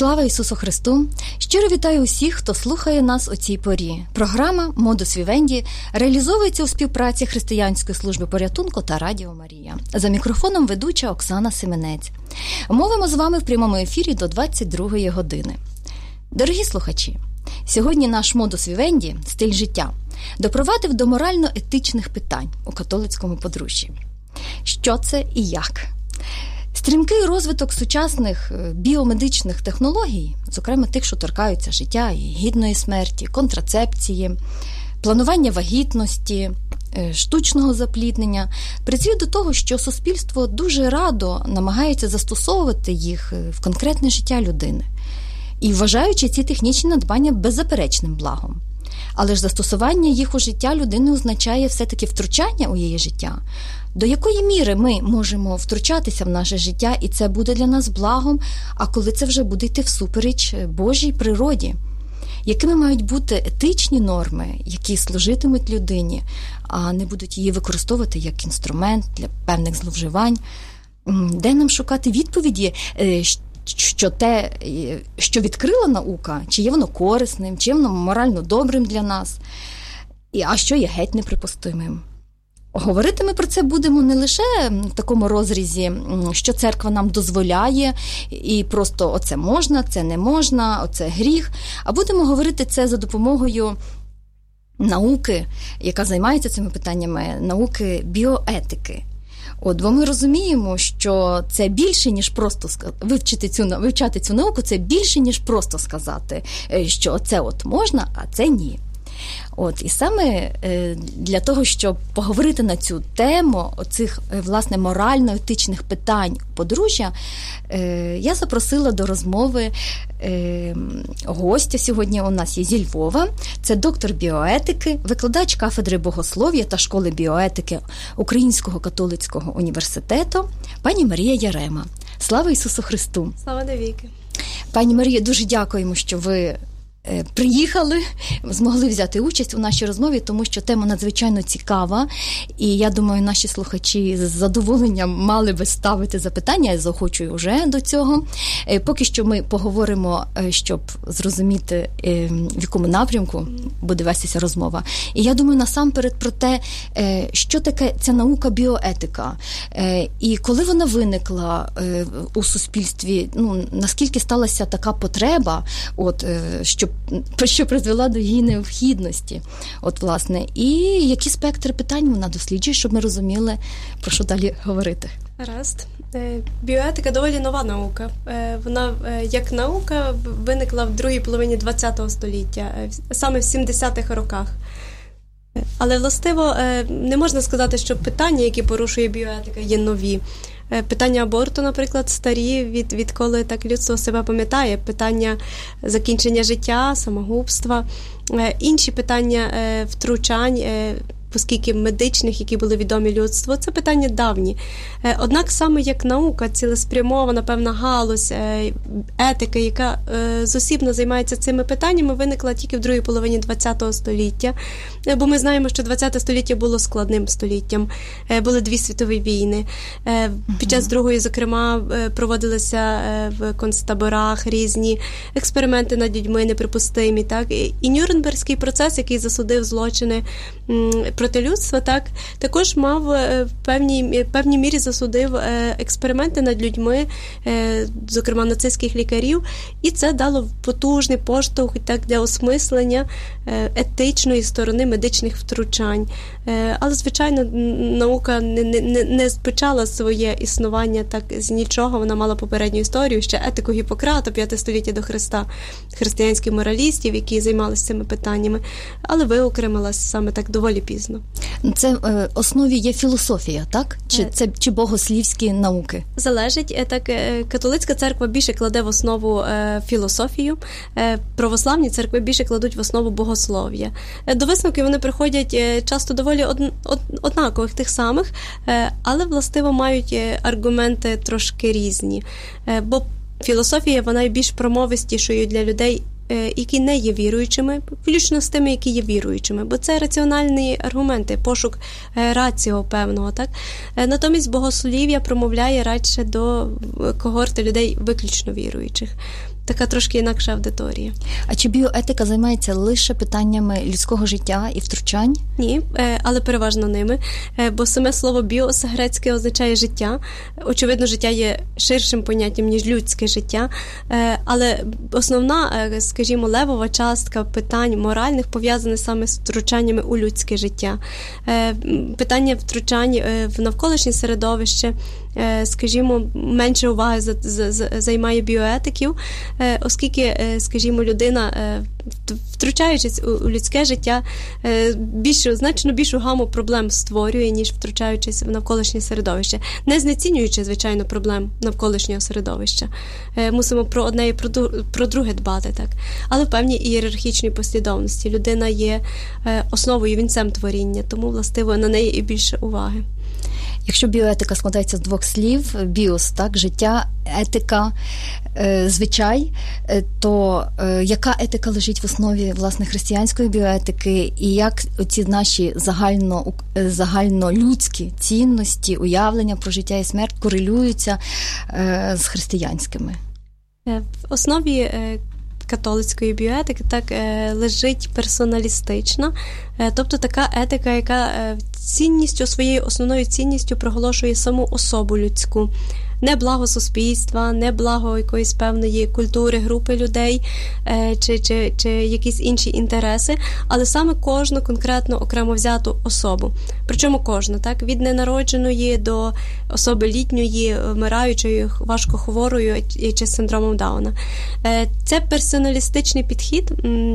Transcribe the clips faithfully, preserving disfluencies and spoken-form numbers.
Слава Ісусу Христу! Щиро вітаю усіх, хто слухає нас у цій порі. Програма «Модус Вівенді» реалізовується у співпраці Християнської служби порятунку та Радіо Марія. За мікрофоном ведуча Оксана Семенець. Мовимо з вами в прямому ефірі до двадцять другої години. Дорогі слухачі, сьогодні наш «Модус Вівенді» – стиль життя допровадив до морально-етичних питань у католицькому подружжі. Що це і як? Стрімкий розвиток сучасних біомедичних технологій, зокрема тих, що торкаються життя і гідної смерті, контрацепції, планування вагітності, штучного запліднення, призвів до того, що суспільство дуже радо намагається застосовувати їх в конкретне життя людини і вважаючи ці технічні надбання беззаперечним благом. Але ж застосування їх у життя людини означає все-таки втручання у її життя. До якої міри ми можемо втручатися в наше життя, і це буде для нас благом, а коли це вже буде йти всупереч Божій природі? Якими мають бути етичні норми, які служитимуть людині, а не будуть її використовувати як інструмент для певних зловживань? Де нам шукати відповіді, що те, що відкрила наука, чи є воно корисним, чи є воно морально добрим для нас, а що є геть неприпустимим? Говорити ми про це будемо не лише в такому розрізі, що церква нам дозволяє, і просто оце можна, це не можна, оце гріх, а будемо говорити це за допомогою науки, яка займається цими питаннями, науки біоетики. От, бо ми розуміємо, що це більше, ніж просто вивчити цю, вивчати цю науку, це більше, ніж просто сказати, що це от можна, а це ні. От, і саме для того, щоб поговорити на цю тему, оцих, власне, морально-етичних питань подружжя, я запросила до розмови гостя сьогодні у нас є зі Львова. Це доктор біоетики, викладач кафедри богослов'я та школи біоетики Українського католицького університету, пані Марія Ярема. Слава Ісусу Христу! Слава навіки! Пані Марія, дуже дякуємо, що ви приїхали, змогли взяти участь у нашій розмові, тому що тема надзвичайно цікава, і я думаю, наші слухачі з задоволенням мали би ставити запитання, я заохочую вже до цього. Поки що ми поговоримо, щоб зрозуміти, в якому напрямку буде вестися розмова. І я думаю, насамперед про те, що таке ця наука біоетика, і коли вона виникла у суспільстві, ну, наскільки сталася така потреба, от, щоб що призвела до її необхідності. От, власне, і які спектри питань вона досліджує, щоб ми розуміли, про що далі говорити. Гаразд. Біоетика доволі нова наука. Вона, як наука, виникла в другій половині ХХ століття, саме в сімдесятих роках. Але, властиво, не можна сказати, що питання, які порушує біоетика, є нові. Питання аборту, наприклад, старі, від, відколи так людство себе пам'ятає. Питання закінчення життя, самогубства, інші питання втручань, оскільки медичних, які були відомі людству, це питання давні. Однак саме як наука, цілеспрямована певна галузь етики, яка зосібно займається цими питаннями, виникла тільки в другій половині ХХ століття. Бо ми знаємо, що ХХ століття було складним століттям. Були дві світові війни. Під час Другої, зокрема, проводилися в концтаборах різні експерименти над людьми неприпустимі. Так? І Нюрнберзький процес, який засудив злочини проти людства, так, також мав в певній, певній мірі засудив експерименти над людьми, зокрема нацистських лікарів, і це дало потужний поштовх так, для осмислення етичної сторони медичних втручань. Але, звичайно, наука не, не, не почала своє існування так з нічого, вона мала попередню історію, ще етику Гіппократа, п'яте століття до Христа, християнських моралістів, які займалися цими питаннями, але виокремилась саме так доволі пізно. Це в основі є філософія, так? Чи це чи богослівські науки? Залежить. Так, католицька церква більше кладе в основу філософію, православні церкви більше кладуть в основу богослов'я. До висновків вони приходять часто доволі од, од, однакових, тих самих, але, властиво, мають аргументи трошки різні. Бо філософія, вона є більш промовистішою для людей, які не є віруючими, включно з тими, які є віруючими, бо це раціональні аргументи, пошук раціо певного, так? Натомість богослів'я промовляє радше до когорти людей виключно віруючих. така трошки інакша аудиторія. А чи біоетика займається лише питаннями людського життя і втручань? Ні, але переважно ними, бо саме слово «біос» грецьке означає «життя». Очевидно, життя є ширшим поняттям, ніж людське життя, але основна, скажімо, левова частка питань моральних пов'язана саме з втручаннями у людське життя. Питання втручань в навколишнє середовище, скажімо, менше уваги займає біоетиків, оскільки, скажімо, людина, втручаючись у людське життя, більшу, значно більшу гаму проблем створює, ніж втручаючись в навколишнє середовище. Не знецінюючи, звичайно, проблем навколишнього середовища. Мусимо про одне і про друге дбати, так. Але в певній ієрархічній послідовності. Людина є основою, вінцем творіння, тому, властиво, на неї і більше уваги. Якщо біоетика складається з двох слів, біос, так, життя, етика, е, звичай, е, то е, яка етика лежить в основі, власне, християнської біоетики, і як оці наші загально, загальнолюдські цінності, уявлення про життя і смерть корелюються е, з християнськими? В основі е, католицької біоетики так лежить персоналістична, тобто така етика, яка цінністю, своєю основною цінністю проголошує саму особу людську. Не благо суспільства, не благо якоїсь певної культури, групи людей чи, чи, чи якісь інші інтереси, але саме кожну конкретно окремо взяту особу. Причому кожну, так, від ненародженої до особи літньої, вмираючої, важкохворою чи з синдромом Дауна. Це персоналістичний підхід,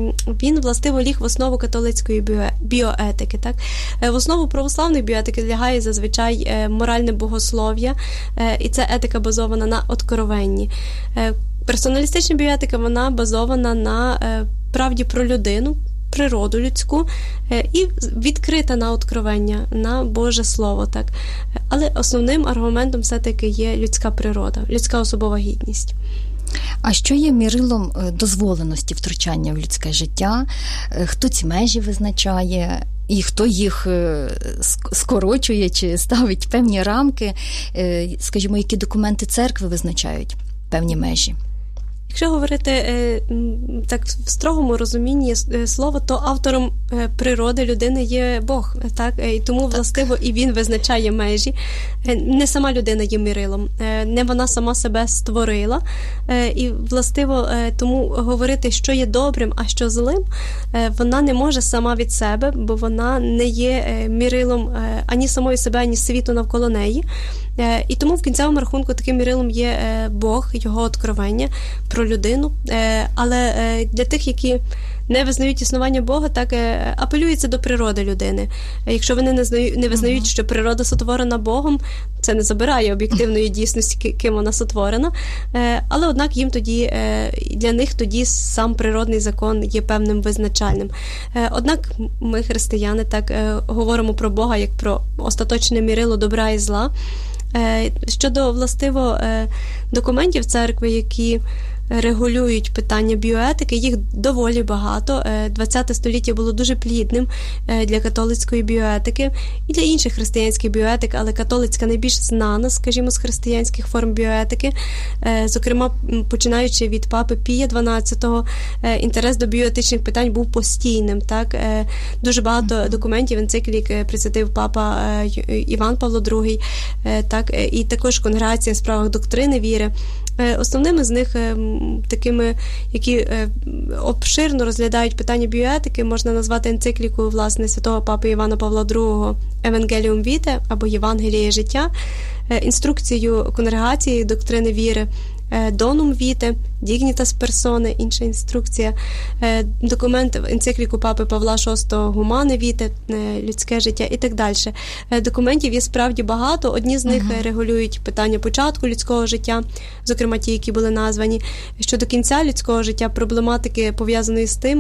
він властиво ліг в основу католицької біоетики. Так. В основу православної біоетики лягає зазвичай моральне богослов'я, і це етика базована на откровенні. Персоналістична біоетика, вона базована на правді про людину, природу людську і відкрита на откровення, на Боже Слово. Так. Але основним аргументом все-таки є людська природа, людська особова гідність. А що є мірилом дозволеності втручання в людське життя? Хто ці межі визначає? І хто їх скорочує чи ставить певні рамки, скажімо, які документи церкви визначають певні межі? Якщо говорити так в строгому розумінні слова, то автором природи людини є Бог, так? І тому, властиво, і він визначає межі. Не сама людина є мірилом, не вона сама себе створила. І, властиво, тому говорити, що є добрим, а що злим, вона не може сама від себе, бо вона не є мірилом ані самої себе, ані світу навколо неї. І тому в кінцевому рахунку таким мірилом є Бог, його откровення про людину. Але для тих, які не визнають існування Бога, так апелюється до природи людини. Якщо вони не знають, не визнають, що природа сотворена Богом, це не забирає об'єктивної дійсності, ким вона сотворена. Але однак їм тоді, для них тоді сам природний закон є певним визначальним. Однак ми, християни, так говоримо про Бога як про остаточне мірило добра і зла. Щодо, властиво, документів церкви, які регулюють питання біоетики, їх доволі багато. ХХ століття було дуже плідним для католицької біоетики і для інших християнських біоетик, але католицька найбільш знана, скажімо, з християнських форм біоетики. Зокрема, починаючи від папи Пія дванадцятого, інтерес до біоетичних питань був постійним. Так? Дуже багато документів, енциклік присвятив папа Іван Павло другий, так? І також конгрегація в справах доктрини віри. Основними з них, такими, які обширно розглядають питання біоетики, можна назвати енцикліку, власне, святого папи Івана Павла другого «Евангеліум Віте» або «Євангеліє життя», інструкцію конгрегації доктрини віри «Донум Віте», «Дігнітас персоне», інша інструкція, документ енцикліку папи Павла шостого «Гумане Віте», «Людське життя» і так далі. Документів є справді багато, одні з них uh-huh. регулюють питання початку людського життя, зокрема ті, які були названі. Щодо кінця людського життя, проблематики, пов'язаної з тим,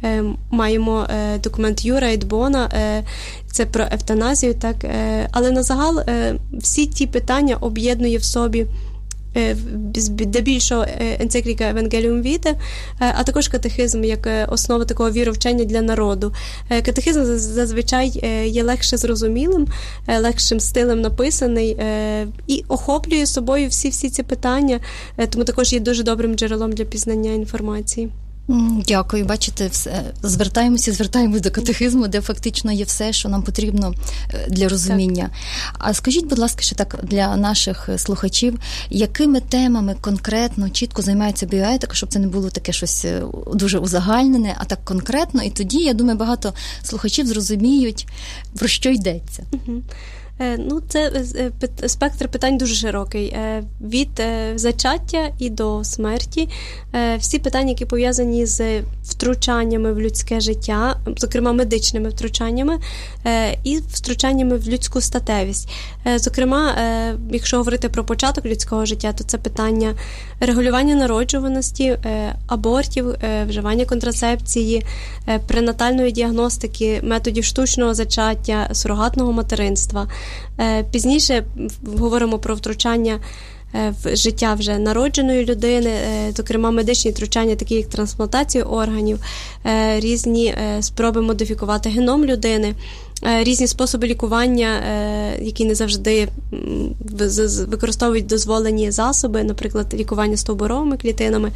маємо документ Юра Едбона, це про евтаназію, так, але на загал всі ті питання об'єднує в собі здебільшого енцикліка Евангеліум Віте, а також катехизм як основа такого віровчення для народу. Катехизм зазвичай є легше зрозумілим, легшим стилем написаний і охоплює собою всі-всі ці питання, тому також є дуже добрим джерелом для пізнання інформації. Дякую. Бачите, все. Звертаємося, звертаємося до катехизму, де фактично є все, що нам потрібно для розуміння. Так. А скажіть, будь ласка, ще так для наших слухачів, якими темами конкретно, чітко займається біоетика, щоб це не було таке щось дуже узагальнене, а так конкретно, і тоді, я думаю, багато слухачів зрозуміють, про що йдеться. Угу. Ну, це спектр питань дуже широкий. Від зачаття і до смерті. Всі питання, які пов'язані з втручаннями в людське життя, зокрема медичними втручаннями, і втручаннями в людську статевість. Зокрема, якщо говорити про початок людського життя, то це питання регулювання народжуваності, абортів, вживання контрацепції, пренатальної діагностики, методів штучного зачаття, сурогатного материнства. Пізніше говоримо про втручання в життя вже народженої людини, зокрема медичні втручання, такі як трансплантація органів, різні спроби модифікувати геном людини, різні способи лікування, які не завжди використовують дозволені засоби, наприклад, лікування стовбуровими клітинами.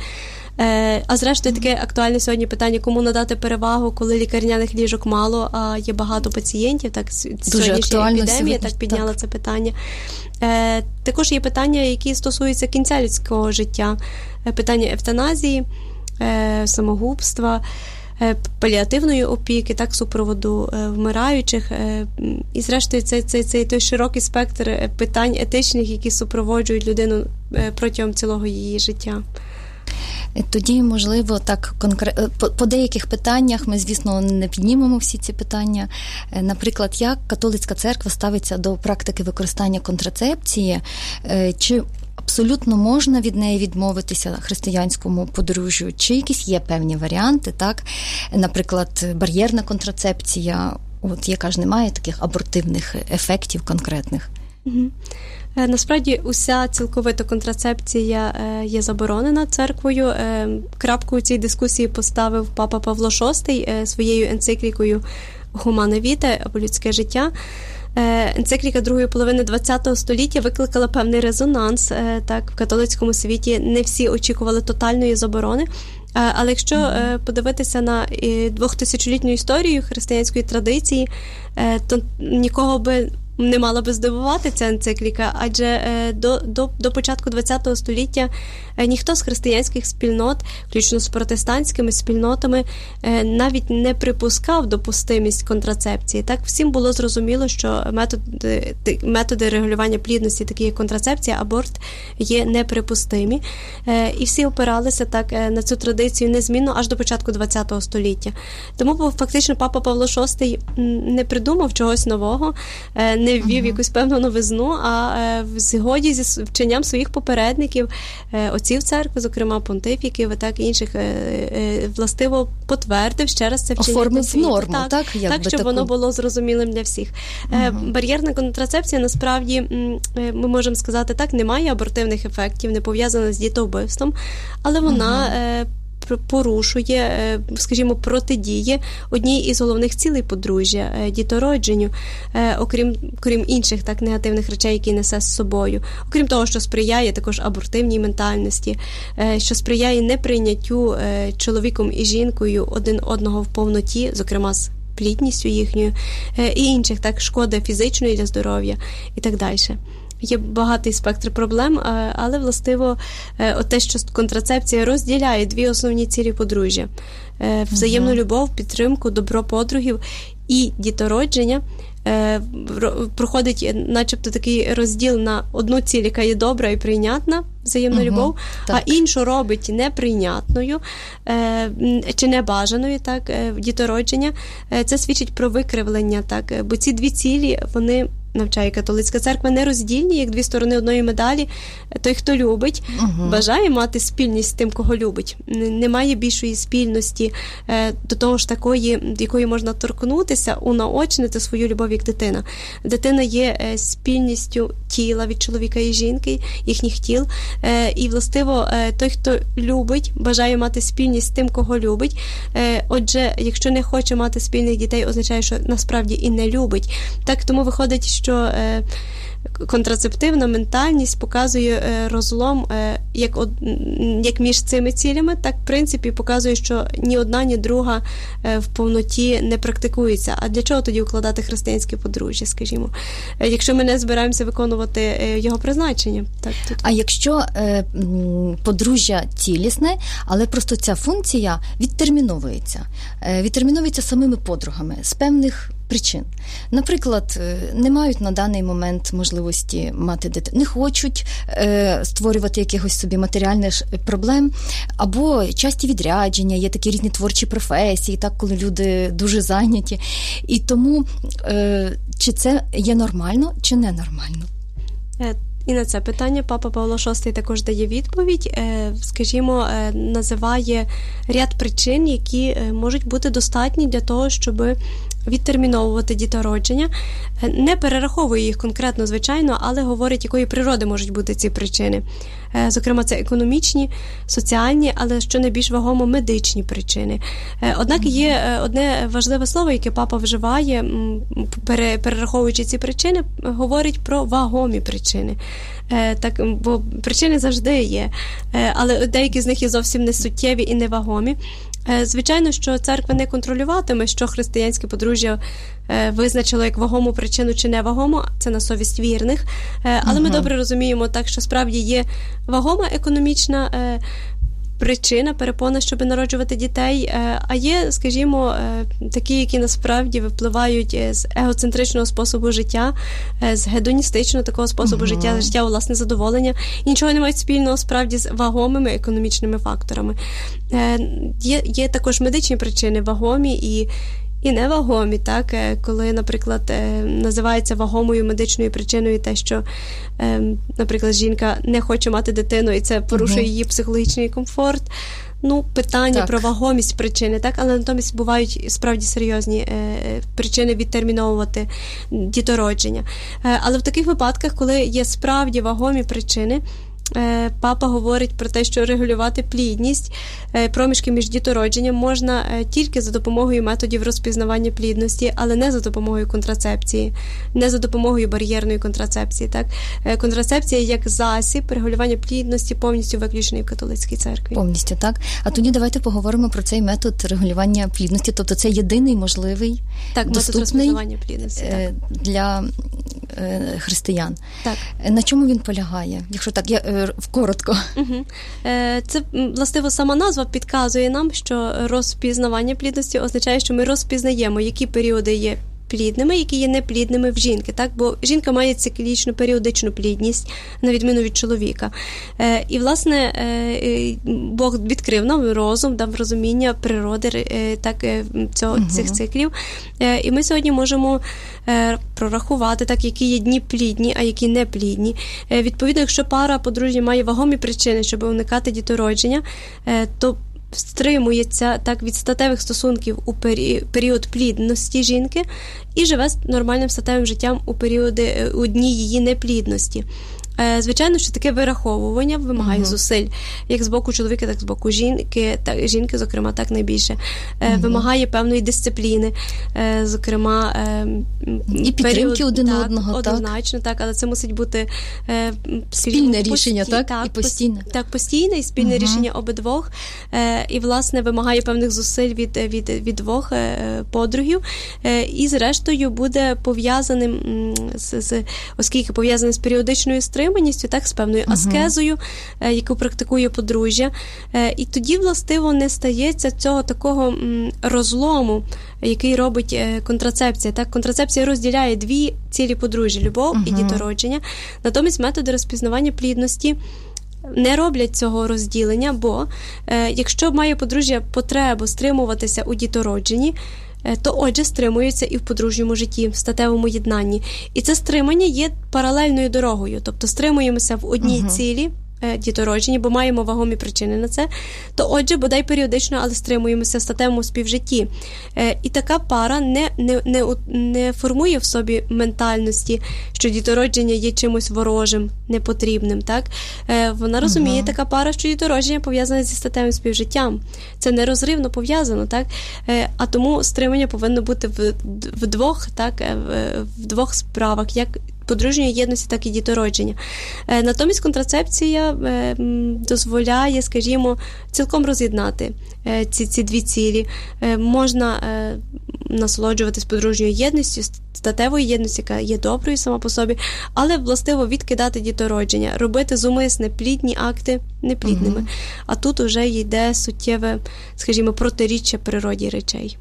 А зрештою, таке актуальне сьогодні питання, кому надати перевагу, коли лікарняних ліжок мало, а є багато пацієнтів. Так, сьогоднішня епідемія так підняла так. це питання. Також є питання, які стосуються кінця людського життя. Питання евтаназії, самогубства, паліативної опіки, так, супроводу вмираючих. І зрештою, це, це, це той широкий спектр питань етичних, які супроводжують людину протягом цілого її життя. Тоді, можливо, так конкретно по, по деяких питаннях ми, звісно, не піднімемо всі ці питання. Наприклад, як католицька церква ставиться до практики використання контрацепції, чи абсолютно можна від неї відмовитися християнському подружжю, чи якісь є певні варіанти, так? Наприклад, бар'єрна контрацепція, от яка ж не має таких абортивних ефектів конкретних. Угу. Насправді, уся цілковита контрацепція є заборонена церквою. Крапку у цій дискусії поставив папа Павло шостий своєю енциклікою «Humane Vitae» або «Людське життя». Енцикліка другої половини ХХ століття викликала певний резонанс. Так, в католицькому світі не всі очікували тотальної заборони. Але якщо mm-hmm. подивитися на двохтисячолітню історію християнської традиції, то нікого би не мала би здивувати ця енцикліка, адже до, до, до початку ХХ століття ніхто з християнських спільнот, включно з протестантськими спільнотами, навіть не припускав допустимість контрацепції. Так, всім було зрозуміло, що методи, методи регулювання плідності, такі як контрацепція, аборт, є неприпустимі. І всі опиралися так на цю традицію незмінно аж до початку ХХ століття. Тому фактично папа Павло шостий не придумав чогось нового, не ввів uh-huh. якусь певну новизну, а в згоді зі вченням своїх попередників, отців церкви, зокрема понтифіків, так, інших, властиво потвердив ще раз це вчення. Оформив норму, так? Так, так, так щоб таку... воно було зрозумілим для всіх. Uh-huh. Бар'єрна контрацепція, насправді, ми можемо сказати так, не має абортивних ефектів, не пов'язана з дітовбивством, але вона uh-huh. порушує, скажімо, протидіє одній із головних цілей подружжя – дітородженню, окрім, окрім інших так негативних речей, які несе з собою. Окрім того, що сприяє також абортивній ментальності, що сприяє неприйняттю чоловіком і жінкою один одного в повноті, зокрема з плідністю їхньою, і інших, так, шкоди фізичної для здоров'я і так далі. Є багатий спектр проблем, але, властиво, те, що контрацепція розділяє дві основні цілі подружжя – взаємну любов, підтримку, добро подругів і дітородження, проходить начебто такий розділ на одну ціль, яка є добра і прийнятна, взаємна угу, любов, так. а іншу робить неприйнятною чи небажаною, так, дітородження. Це свідчить про викривлення, так, бо ці дві цілі, вони навчає католицька церква, нероздільні, як дві сторони одної медалі. Той, хто любить, угу. бажає мати спільність з тим, кого любить. Немає більшої спільності е, до того ж такої, до якої можна торкнутися, унаочнити свою любов як дитина. Дитина є е, спільністю тіла від чоловіка і жінки, їхніх тіл. Е, і, властиво, е, той, хто любить, бажає мати спільність з тим, кого любить. Е, отже, якщо не хоче мати спільних дітей, означає, що насправді і не любить. Так, тому виходить, що е, контрацептивна ментальність показує е, розлом е, як, од, як між цими цілями, так, в принципі, показує, що ні одна, ні друга е, в повноті не практикується. А для чого тоді укладати християнське подружжя, скажімо? Е, якщо ми не збираємося виконувати е, його призначення. Так, тут. А якщо е, подружжя цілісне, але просто ця функція відтерміновується. Е, відтерміновується самими подругами з певних причин. Наприклад, не мають на даний момент можливості мати дитину, не хочуть е, створювати якихось собі матеріальних проблем, або часті відрядження, є такі різні творчі професії, так, коли люди дуже зайняті. І тому, е, чи це є нормально, чи не нормально? І на це питання папа Павло шостий також дає відповідь, скажімо, називає ряд причин, які можуть бути достатні для того, щоб відтерміновувати дітородження. Не перераховує їх конкретно, звичайно, але говорить, якої природи можуть бути ці причини. Зокрема, це економічні, соціальні, але що найбільш вагомо медичні причини. Однак є одне важливе слово, яке папа вживає, перераховуючи ці причини, говорить про вагомі причини. Так, бо причини завжди є, але деякі з них є зовсім не суттєві і невагомі. Звичайно, що церква не контролюватиме, що християнське подружжя визначило як вагому причину чи невагому, це на совість вірних. Але ага. ми добре розуміємо так, що справді є вагома економічна причина, перепона, щоб народжувати дітей, а є, скажімо, такі, які насправді випливають з егоцентричного способу життя, з гедоністичного такого способу uh-huh. життя, життя у власне задоволення, і нічого не мають спільного справді з вагомими економічними факторами. Є, є також медичні причини, вагомі і І невагомі, так, коли, наприклад, називається вагомою медичною причиною те, що, наприклад, жінка не хоче мати дитину, і це порушує угу. її психологічний комфорт. Ну, питання так. про вагомість причини, так, але натомість бувають справді серйозні е, причини відтерміновувати дітородження. Е, але в таких випадках, коли є справді вагомі причини, папа говорить про те, що регулювати плідність, проміжки між дітородженням можна тільки за допомогою методів розпізнавання плідності, але не за допомогою контрацепції, не за допомогою бар'єрної контрацепції. Так? Контрацепція як засіб регулювання плідності повністю виключений в католицькій церкві. Повністю, так. А тоді давайте поговоримо про цей метод регулювання плідності. Тобто це єдиний можливий, так, доступний метод розпізнавання плідності, так. для християн. Так. На чому він полягає? Якщо так, я коротко. Угу. Це, властиво, сама назва підказує нам, що розпізнавання плідності означає, що ми розпізнаємо, які періоди є плідними, які є неплідними в жінки, так? Бо жінка має циклічну періодичну плідність, на відміну від чоловіка. Е, і, власне, е, Бог відкрив нам розум, дав розуміння природи е, так, е, цього, угу. цих циклів. Е, і ми сьогодні можемо е, прорахувати, так, які є дні плідні, а які не плідні. Е, відповідно, якщо пара подружня має вагомі причини, щоб уникати дітородження, е, то стримується так від статевих стосунків у період плідності жінки і живе нормальним статевим життям у періоди у дні її неплідності. Звичайно, що таке вираховування вимагає uh-huh. зусиль, як з боку чоловіка, так і з боку жінки, так, жінки, зокрема, так найбільше. Uh-huh. Вимагає певної дисципліни, зокрема, і підтримки один так, одного, однозначно, так. так, але це мусить бути спільне рішення, пості... так? так, і постійне. Так, постійне і спільне uh-huh. рішення обидвох, і, власне, вимагає певних зусиль від, від, від двох подругів, і, зрештою, буде пов'язаним, з, з, оскільки пов'язаним з періодичною стримою, так, з певною uh-huh. аскезою, е, яку практикує подружжя. Е, і тоді, властиво, не стається цього такого м, розлому, який робить е, контрацепція. Так? Контрацепція розділяє дві цілі подружжя – любов uh-huh. і дітородження. Натомість методи розпізнавання плідності не роблять цього розділення, бо е, якщо має подружжя потребу стримуватися у дітородженні, то отже стримуються і в подружньому житті, в статевому єднанні. І це стримання є паралельною дорогою, тобто стримуємося в одній uh-huh. цілі, дітородження, бо маємо вагомі причини на це, то отже, бодай періодично, але стримуємося в статевому співжитті. І така пара не, не, не, не формує в собі ментальності, що дітородження є чимось ворожим, непотрібним. Так? Вона розуміє, uh-huh. така пара, що дітородження пов'язане зі статевим співжиттям. Це нерозривно пов'язано. Так? А тому стримання повинно бути в, в, двох, так? в двох справах, як подружньої єдності, так і дітородження. Натомість контрацепція дозволяє, скажімо, цілком роз'єднати ці, ці дві цілі. Можна насолоджуватись подружньою єдністю, статевою єдністю, яка є доброю сама по собі, але властиво відкидати дітородження, робити зумисне плідні акти неплідними. Угу. А тут уже йде суттєве, скажімо, протиріччя природі речей.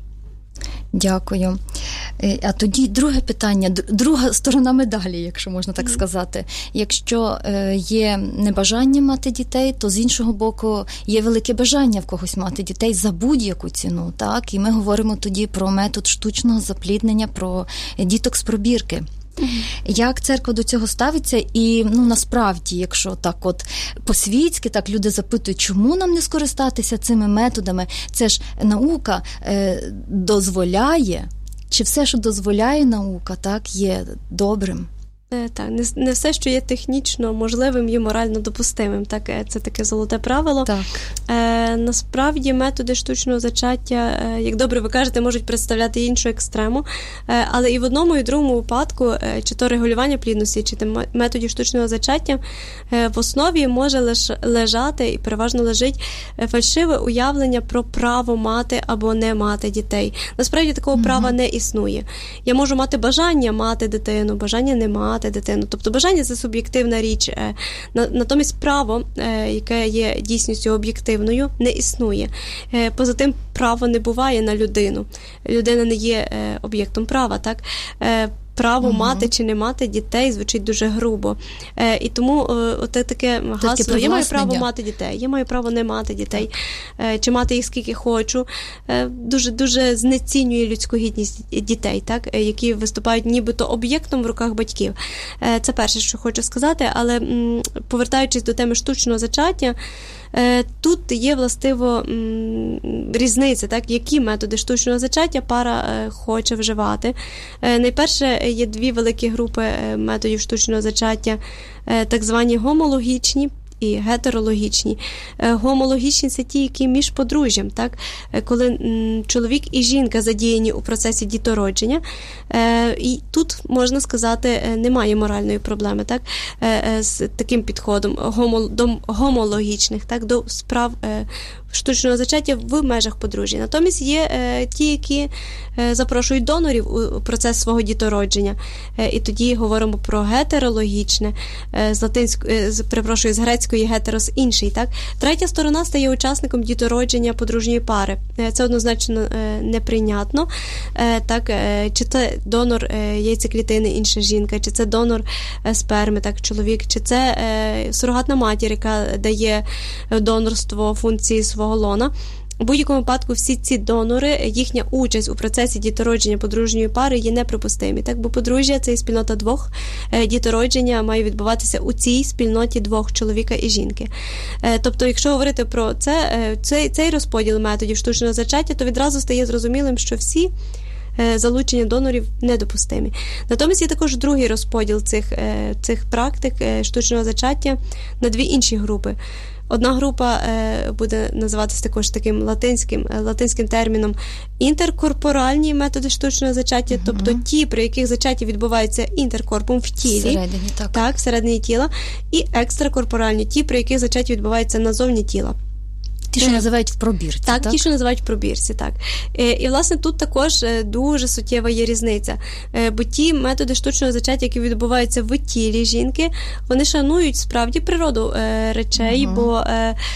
Дякую. А тоді друге питання, друга сторона медалі, якщо можна так mm-hmm. сказати. Якщо є небажання мати дітей, то з іншого боку є велике бажання в когось мати дітей за будь-яку ціну. Так? І ми говоримо тоді про метод штучного запліднення, про діток з пробірки. Як церква до цього ставиться? І, ну, насправді, якщо так от по-світськи, так люди запитують, чому нам не скористатися цими методами? Це ж наука е, дозволяє, чи все, що дозволяє наука, так, є добрим? Так, не, не все, що є технічно можливим, є морально допустимим. Так, це таке золоте правило. Так. Е, насправді методи штучного зачаття, е, як добре ви кажете, можуть представляти іншу екстрему, е, але і в одному, і в другому випадку, е, чи то регулювання плідності, чи то методів штучного зачаття, е, в основі може лиш, лежати, і переважно лежить, е, фальшиве уявлення про право мати або не мати дітей. Насправді такого mm-hmm. права не існує. Я можу мати бажання мати дитину, бажання не мати дитину. Тобто бажання – це суб'єктивна річ. Натомість право, яке є дійсністю об'єктивною, не існує. Поза тим, право не буває на людину. Людина не є об'єктом права, так? Право угу. мати чи не мати дітей звучить дуже грубо. Е, і тому е, оте таке гасло, я маю право мати дітей, я маю право не мати дітей, е, чи мати їх скільки хочу, е, дуже, дуже знецінює людську гідність дітей, так, е, які виступають нібито об'єктом в руках батьків. Е, це перше, що хочу сказати, але м, повертаючись до теми штучного зачаття, тут є властиво різниця, так, які методи штучного зачаття пара хоче вживати. Найперше, є дві великі групи методів штучного зачаття, так звані гомологічні і гетерологічні. Гомологічні – це ті, які між подружжям, так? Коли чоловік і жінка задіяні у процесі дітородження. І тут, можна сказати, немає моральної проблеми, так? З таким підходом до гомологічних, так? До справ штучного зачаття в межах подружжя. Натомість є е, ті, які е, запрошують донорів у процес свого дітородження. Е, і тоді говоримо про гетерологічне, е, з латинської, е, з, перепрошую, з грецької гетерос інший. Так? Третя сторона стає учасником дітородження подружньої пари. Е, це однозначно е, неприйнятно. Е, так, е, чи це донор е, яйцеклітини, інша жінка, чи це донор е, сперми, так, чоловік, чи це е, сурогатна матір, яка дає донорство функції свого лона. У будь-якому випадку всі ці донори, їхня участь у процесі дітородження подружньої пари є неприпустимі. Так? Бо подружжя – це і спільнота двох, дітородження має відбуватися у цій спільноті двох, чоловіка і жінки. Тобто, якщо говорити про це, цей, цей розподіл методів штучного зачаття, то відразу стає зрозумілим, що всі залучення донорів недопустимі. Натомість є також другий розподіл цих, цих практик штучного зачаття на дві інші групи. Одна група е, буде називатися також таким латинським, латинським терміном інтеркорпоральні методи штучного зачаття, угу. тобто ті, при яких зачаття відбувається інтеркорпом в тілі, всередині, так. Так, всередині тіла, і екстракорпоральні, ті, при яких зачаття відбувається назовні тіла. Ті, що називають в пробірці, так? Так, ті, що називають в пробірці, так. І, власне, тут також дуже суттєва є різниця. Бо ті методи штучного зачаття, які відбуваються в тілі жінки, вони шанують справді природу речей, угу. бо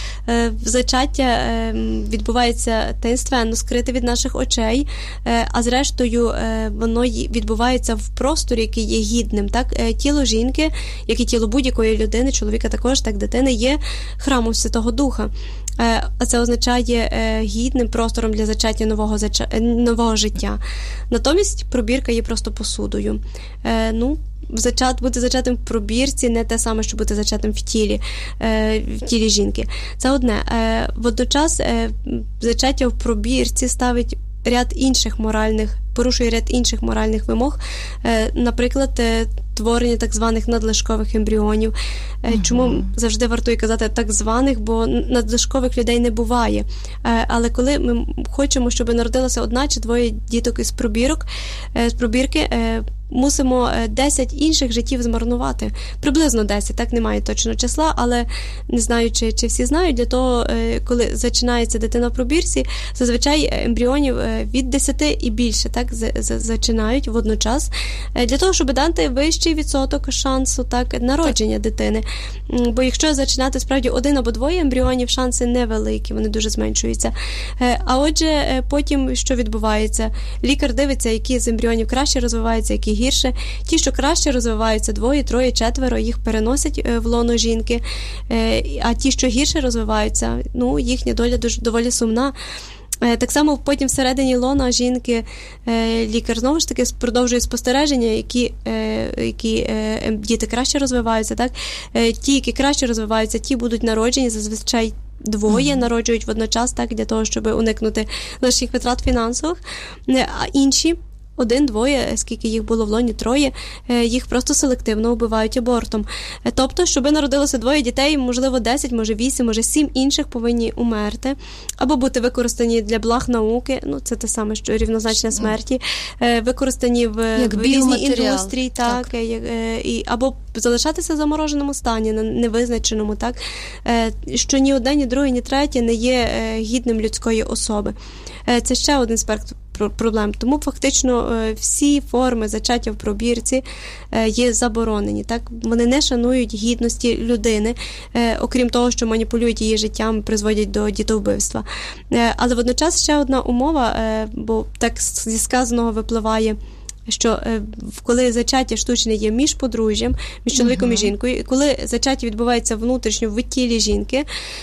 зачаття відбувається таїнственно, скрите від наших очей, а зрештою воно відбувається в просторі, який є гідним. Так? Тіло жінки, як і тіло будь-якої людини, чоловіка також, так, дитини, є храмом Святого Духа. а це означає гідним простором для зачаття нового, нового життя. Натомість пробірка є просто посудою. Ну, Зачат, бути зачатим в пробірці не те саме, що бути зачатим в тілі, в тілі жінки. Це одне. Водночас зачаття в пробірці ставить ряд інших моральних, порушує ряд інших моральних вимог, наприклад, творення так званих надлишкових ембріонів. Uh-huh. Чому завжди вартує казати так званих, бо надлишкових людей не буває. Але коли ми хочемо, щоб народилося одна чи двоє діток із пробірок, з пробірки, мусимо десять інших життів змарнувати. Приблизно десять, так, немає точного числа, але не знаю, чи, чи всі знають, для того, коли зачинається дитина в пробірці, зазвичай ембріонів від десяти і більше, так, зачинають водночас, для того, щоб дати вищий відсоток шансу, так, народження так. дитини. Бо якщо зачинати справді один або двоє ембріонів, шанси невеликі, вони дуже зменшуються. А отже, потім що відбувається? Лікар дивиться, які з ембріонів краще розвиваються, які гірше. Ті, що краще розвиваються, двоє, троє, четверо, їх переносять в лоно жінки, а ті, що гірше розвиваються, ну, їхня доля дуже, доволі сумна. Так само потім всередині лона жінки лікар знову ж таки продовжує спостереження, які, які діти краще розвиваються. Так? Ті, які краще розвиваються, ті будуть народжені, зазвичай двоє mm-hmm. народжують водночас, так, для того, щоб уникнути лишніх витрат фінансових, а інші один-двоє, скільки їх було в лоні, троє, їх просто селективно вбивають абортом. Тобто, щоб народилося двоє дітей, можливо, десять, може вісім, може сім інших повинні умерти, або бути використані для благ науки, ну, це те саме, що рівнозначне смерті, використані в, в різній індустрії, так, так. І, або залишатися в замороженому стані, невизначеному, так, що ні одне, ні друге, ні третє не є гідним людської особи. Це ще один спектр проблем. Тому фактично всі форми зачаття в пробірці є заборонені. Так? Вони не шанують гідності людини, окрім того, що маніпулюють її життям, призводять до дітовбивства. Але водночас ще одна умова, бо так зі сказаного випливає, що коли зачаття штучне є між подружжям, між чоловіком uh-huh. і жінкою, і коли зачаття відбувається внутрішньо в тілі жінки,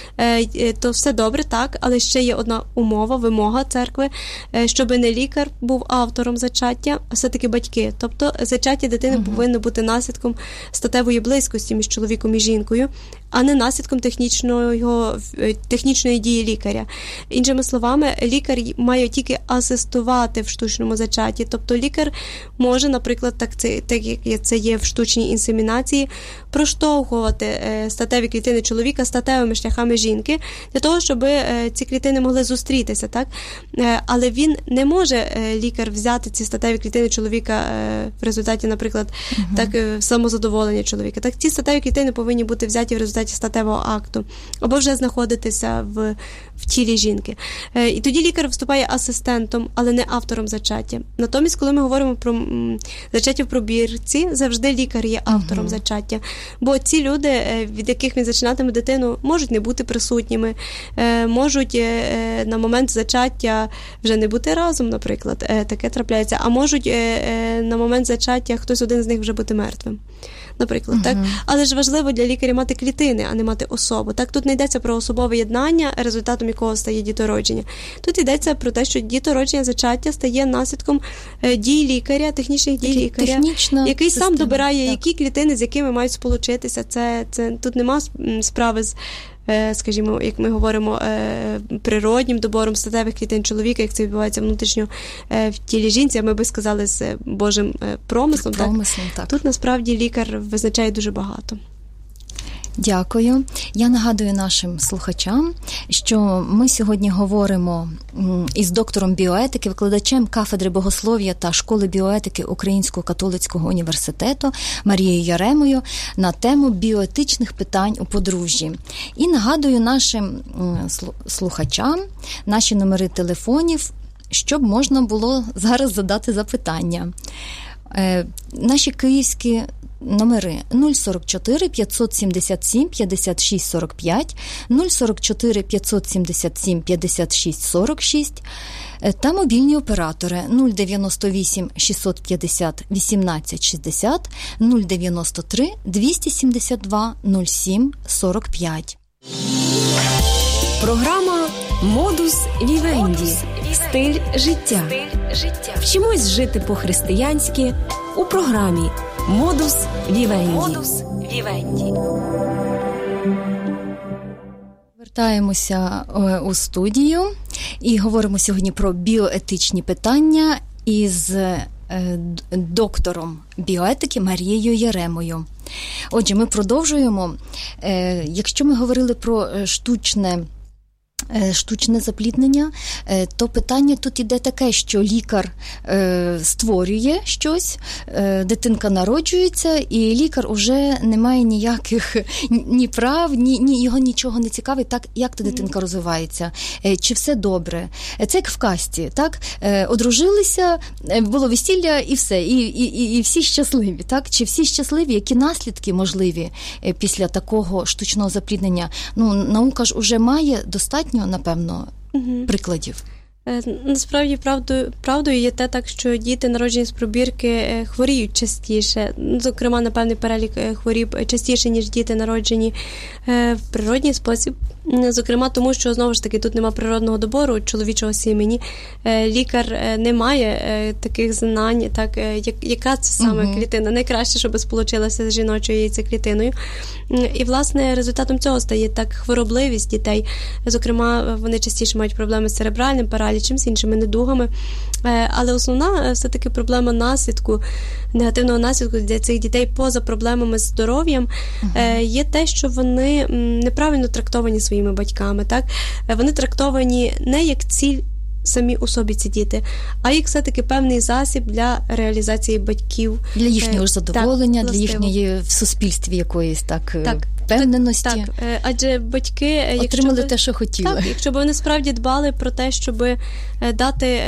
то все добре, так, але ще є одна умова, вимога церкви, щоб не лікар був автором зачаття, а все-таки батьки. Тобто зачаття дитини uh-huh. повинно бути наслідком статевої близькості між чоловіком і жінкою, а не наслідком технічної, технічної дії лікаря. Іншими словами, лікар має тільки асистувати в штучному зачатті. Тобто лікар може, наприклад, так, це, так як це є в штучній інсемінації, проштовхувати статеві клітини чоловіка статевими шляхами жінки, для того, щоб ці клітини могли зустрітися. Так? Але він не може, лікар, взяти ці статеві клітини чоловіка в результаті, наприклад, угу. так, самозадоволення чоловіка. Так, ці статеві клітини повинні бути взяті в результаті статевого акту, або вже знаходитися в, в тілі жінки. І тоді лікар вступає асистентом, але не автором зачаття. Натомість, коли ми говоримо про зачаття в пробірці, завжди лікар є автором uh-huh. зачаття. Бо ці люди, від яких він зачинатиме дитину, можуть не бути присутніми, можуть на момент зачаття вже не бути разом, наприклад, таке трапляється, а можуть на момент зачаття хтось один з них вже бути мертвим. Наприклад, uh-huh. так? Але ж важливо для лікаря мати клітини, а не мати особу. Так, тут не йдеться про особове єднання, результатом якого стає дітородження. Тут йдеться про те, що дітородження, зачаття стає наслідком дій лікаря, технічних дій лікаря, який система. Сам добирає, так. які клітини, з якими мають сполучитися. Це, це, тут нема справи з, скажімо, як ми говоримо, природнім добором статевих клітин чоловіка, як це відбувається внутрішньо в тілі жінці, а ми би сказали з Божим промислом. промислом так? Так. Тут насправді лікар визначає дуже багато. Дякую. Я нагадую нашим слухачам, що ми сьогодні говоримо із доктором біоетики, викладачем кафедри богослов'я та школи біоетики Українського католицького університету Марією Яремою на тему біоетичних питань у подружжі. І нагадую нашим слухачам наші номери телефонів, щоб можна було зараз задати запитання. Наші київські номери нуль сорок чотири п'ятсот сімдесят сім п'ятдесят шість сорок п'ять, нуль сорок чотири п'ятсот сімдесят сім п'ятдесят шість сорок шість та мобільні оператори нуль дев'яносто вісім шістсот п'ятдесят вісімнадцять шістдесят, нуль дев'яносто три двісті сімдесят два нуль сім сорок п'ять. Програма «Модус Вівенді» – стиль життя. Вчимось жити по-християнськи у програмі «Модус Вівенді». Вертаємося у студію і говоримо сьогодні про біоетичні питання із доктором біоетики Марією Єремою. Отже, ми продовжуємо. Якщо ми говорили про штучне штучне запліднення, то питання тут іде таке, що лікар е, створює щось, е, дитинка народжується, і лікар уже не має ніяких ні прав, ні, ні його нічого не цікавить, так, як та дитинка розвивається, е, чи все добре. Це як в касті, так? Е, одружилися, було весілля і все, і, і, і всі щасливі, так? Чи всі щасливі, які наслідки можливі після такого штучного запліднення? Ну, наука ж уже має достатньо, напевно, угу. прикладів. Насправді, правдою, правдою є те так, що діти, народжені з пробірки, хворіють частіше. Зокрема, на певний перелік хворіб частіше, ніж діти, народжені в природній спосіб. Зокрема, тому що, знову ж таки, тут нема природного добору чоловічого сімені. Лікар не має таких знань, так, яка це саме uh-huh. клітина. Найкраще, щоб сполучилася з жіночою яйцеклітиною. І, власне, результатом цього стає так хворобливість дітей. Зокрема, вони частіше мають проблеми з церебральним паралічем, з іншими недугами. Але основна все-таки проблема наслідку, негативного наслідку для цих дітей поза проблемами з здоров'ям uh-huh. є те, що вони неправильно трактовані своїми батьками. Так? Вони трактовані не як ціль самі у собі ці діти, а як все-таки певний засіб для реалізації батьків. Для їхнього задоволення, так, для їхньої в суспільстві якоїсь так, так впевненості. Так, так, адже батьки отримали якщо те, що хотіли. Так, якщо б вони справді дбали про те, щоб дати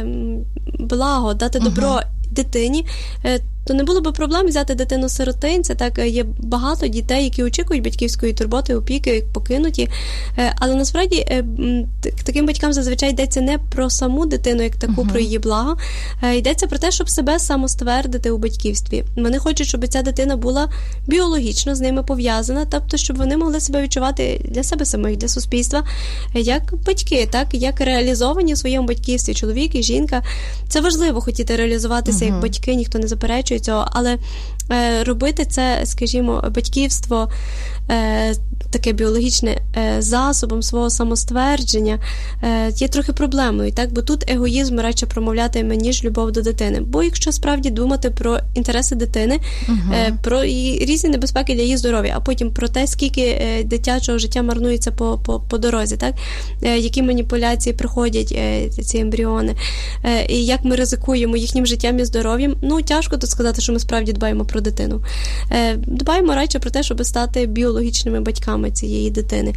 благо, дати добро uh-huh. дитині, то не було б проблем взяти дитину-сиротинця. Так, є багато дітей, які очікують батьківської турботи, опіки, покинуті. Але насправді таким батькам зазвичай йдеться не про саму дитину, як таку, uh-huh. про її благо. Йдеться про те, щоб себе самоствердити у батьківстві. Вони хочуть, щоб ця дитина була біологічно з ними пов'язана, тобто, щоб вони могли себе відчувати для себе самих, для суспільства, як батьки, так, як реалізовані в своєму батьківстві чоловік і жінка. Це важливо хотіти реалізуватися uh-huh. як батьки, ніхто не заперечує цього, але е, робити це, скажімо, батьківство е, таке біологічне е, засобом свого самоствердження е, є трохи проблемою, так? Бо тут егоїзм радше промовлятиме, ніж любов до дитини. Бо якщо справді думати про інтереси дитини, uh-huh. е, про її різні небезпеки для її здоров'я, а потім про те, скільки е, дитячого життя марнується по, по, по дорозі, так? Е, які маніпуляції проходять е, ці ембріони, е, і як ми ризикуємо їхнім життям і здоров'ям, ну, тяжко тут сказати, що ми справді дбаємо про дитину. Е, дбаємо радше про те, щоб стати біологічними батьками цієї дитини.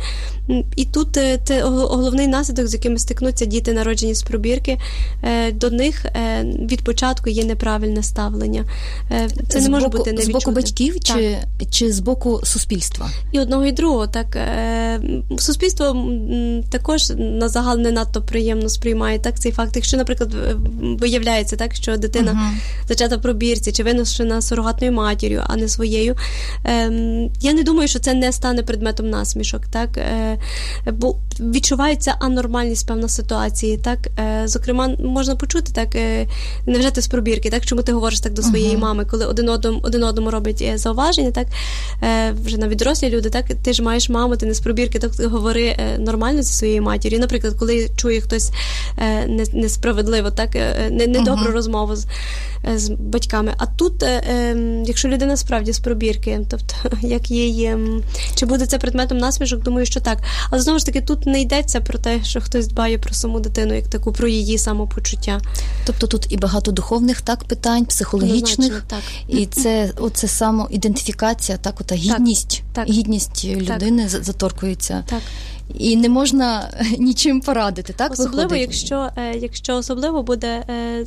І тут е, це головний наслідок, з яким стикнуться діти, народжені з пробірки. Е, до них е, від початку є неправильне ставлення. Е, це з не може боку, бути невідчутним. З боку батьків чи, чи з боку суспільства? І одного, і другого. Так, е, суспільство м, також на загал не надто приємно сприймає так, цей факт. Якщо, наприклад, виявляється так, що дитина uh-huh. зачата в пробірці чи виношена сурогатною матір'ю, а не своєю. Е, я не думаю, що це не стане предметом насмішок, так? Е, бо відчувається анормальність певна ситуації, так? Е, зокрема, можна почути, так, е, невже ти з пробірки, так? Чому ти говориш так до своєї uh-huh. мами, коли один одному, один одному робить зауваження, так? Е, вже навіть дорослі люди, так? Ти ж маєш маму, ти не з пробірки, так говори е, нормально зі своєю матір'ю. Наприклад, коли чує хтось е, несправедливо, так? Е, недобру uh-huh. розмову з, е, з батьками. А тут, е, е, якщо людина справді з пробірки, тобто, як її, чи буде це предметом насмішок, думаю, що так. Але, знову ж таки, тут не йдеться про те, що хтось дбає про саму дитину, як таку, про її самопочуття. Тобто тут і багато духовних так питань, психологічних, Однозначно, так. І це оце самоідентифікація, так, ота гідність, так, так, гідність людини так. заторкується. Так. І не можна нічим порадити, так? Особливо, виходить? якщо, якщо особливо буде,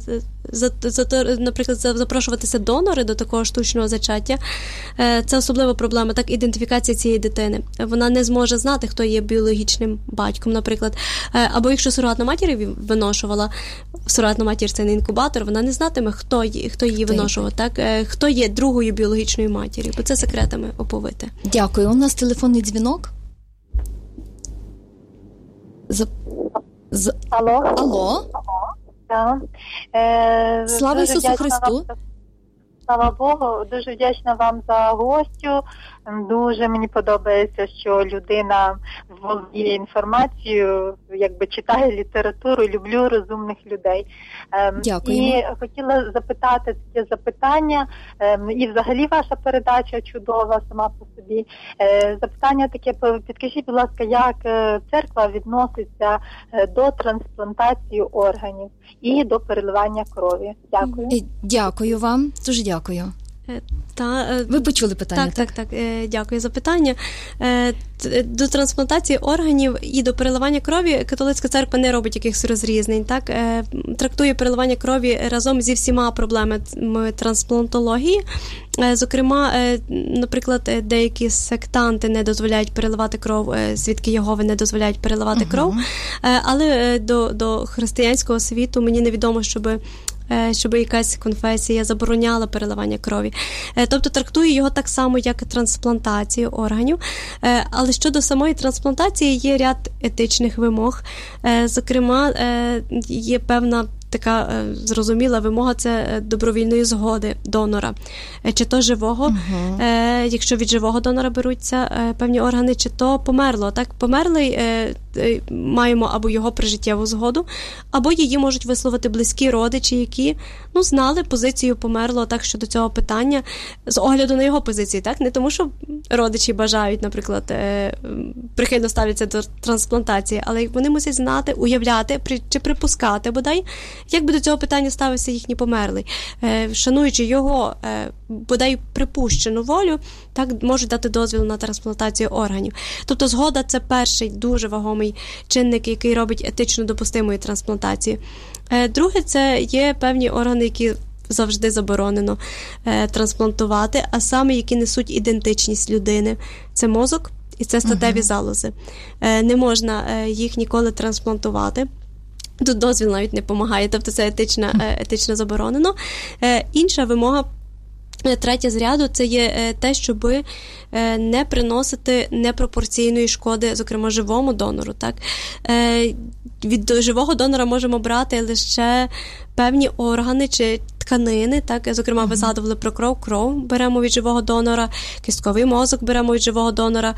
за, за, наприклад, запрошуватися донори до такого штучного зачаття, це особлива проблема, так, ідентифікація цієї дитини. Вона не зможе знати, хто є біологічним батьком, наприклад. Або якщо сурогатна матір виношувала, сурогатна матір – це не інкубатор, вона не знатиме, хто, хто її хто виношував, так? Хто є другою біологічною матір'ю, бо це секретами оповите. Дякую. У нас телефонний дзвінок. З... З... Алло. Алло. Так. Е, Слава Ісусу Христу. Вам, слава Богу, дуже вдячна вам за гостю. Дуже мені подобається, що людина володіє інформацією, якби читає літературу, люблю розумних людей. Дякуємо. І хотіла запитати таке запитання, і взагалі ваша передача чудова сама по собі. Запитання таке, підкажіть, будь ласка, як церква відноситься до трансплантації органів і до переливання крові? Дякую. Дякую вам, дуже дякую. Та, Ви почули питання, так? Так, так, так. Дякую за питання. До трансплантації органів і до переливання крові католицька церква не робить якихось розрізнень. Так? Трактує переливання крові разом зі всіма проблемами трансплантології. Зокрема, наприклад, деякі сектанти не дозволяють переливати кров, свідки Єгови не дозволяють переливати uh-huh. кров. Але до, до християнського світу мені невідомо, щоб щоб якась конфесія забороняла переливання крові. Тобто трактує його так само, як і трансплантацію органів. Але щодо самої трансплантації є ряд етичних вимог. Зокрема, є певна така зрозуміла вимога – це добровільної згоди донора. Чи то живого, uh-huh. е, якщо від живого донора беруться е, певні органи, чи то померло. Так, померлий е, е, маємо або його прижиттєву згоду, або її можуть висловити близькі родичі, які ну, знали позицію померлого так щодо цього питання з огляду на його позиції. Так? Не тому, що родичі бажають, наприклад, е, прихильно ставляться до трансплантації, але вони мусять знати, уявляти чи припускати, бодай, як би до цього питання ставився їхній померлий. Е, шануючи його, е, бодай припущену волю, так можуть дати дозвіл на трансплантацію органів. Тобто згода – це перший дуже вагомий чинник, який робить етично допустимою трансплантацію. Е, друге – це є певні органи, які завжди заборонено е, трансплантувати, а саме, які несуть ідентичність людини. Це мозок і це статеві uh-huh. залози. Е, не можна е, їх ніколи трансплантувати. Тут дозвіл навіть не допомагає, тобто це етично, етично заборонено. Е, інша вимога, третя з ряду, це є те, щоб не приносити непропорційної шкоди, зокрема, живому донору. Так? Е, від живого донора можемо брати лише певні органи чи тканини, так, зокрема, ви згадували про кров, кров беремо від живого донора, кістковий мозок беремо від живого донора,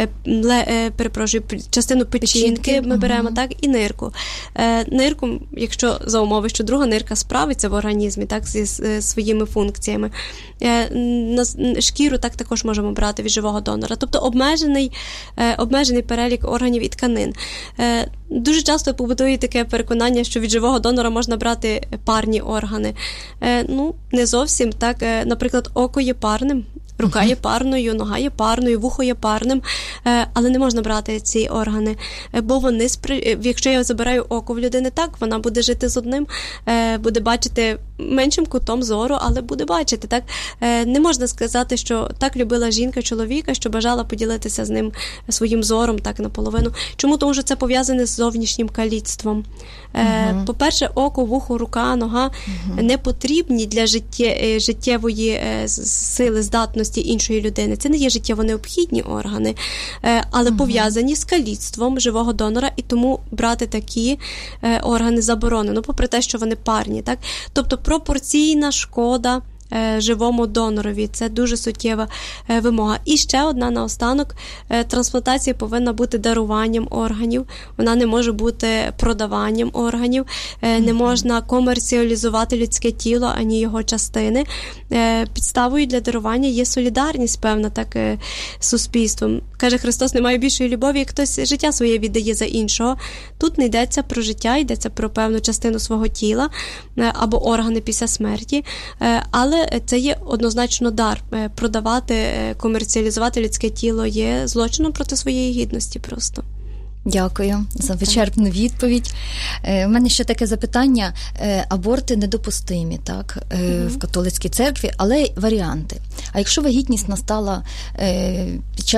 ле, перепрошую, частину печінки ми беремо, uh-huh. так, і нирку. Е, нирку, якщо за умови, що друга нирка справиться в організмі, так, зі своїми функціями. Е, на шкіру так також можемо брати від живого донора. Тобто обмежений, е, обмежений перелік органів і тканин. Е, дуже часто побудує таке переконання, що від живого донора можна брати парні органи. Е, ну, не зовсім. Так, е, наприклад, око є парним, рука uh-huh. є парною, нога є парною, вухо є парним, е, але не можна брати ці органи, е, бо вони, спри... якщо я забираю око в людини, так, вона буде жити з одним, е, буде бачити меншим кутом зору, але буде бачити. Так? Е, не можна сказати, що так любила жінка чоловіка, що бажала поділитися з ним своїм зором так наполовину. Чому? Тому що це пов'язане з зовнішнім каліцтвом. Е, uh-huh. По-перше, око, вухо, рука, нога uh-huh. не потрібні для життє... життєвої е, сили, здатності іншої людини. Це не є життєво необхідні органи, е, але uh-huh. пов'язані з каліцтвом живого донора, і тому брати такі е, органи заборонено, попри те, що вони парні. Так? Тобто пропорційна шкода живому донорові. Це дуже суттєва вимога. І ще одна наостанок. Трансплантація повинна бути даруванням органів. Вона не може бути продаванням органів. Не можна комерціалізувати людське тіло, ані його частини. Підставою для дарування є солідарність, певна, так, з суспільством. Каже Христос, немає більшої любові, як хтось життя своє віддає за іншого. Тут не йдеться про життя, йдеться про певну частину свого тіла або органи після смерті. Але це є однозначно дар. Продавати, комерціалізувати людське тіло є злочином проти своєї гідності просто. Дякую за вичерпну відповідь. У мене ще таке запитання. Аборти недопустимі, так, угу. в католицькій церкві, але варіанти. А якщо вагітність настала під час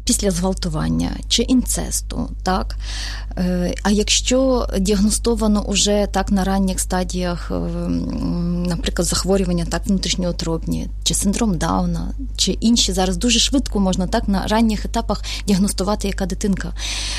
після зґвалтування чи інцесту, так? А якщо діагностовано уже так на ранніх стадіях, наприклад, захворювання так внутрішньоутробні, чи синдром Дауна, чи інші, зараз дуже швидко можна так на ранніх етапах діагностувати, яка дитинка.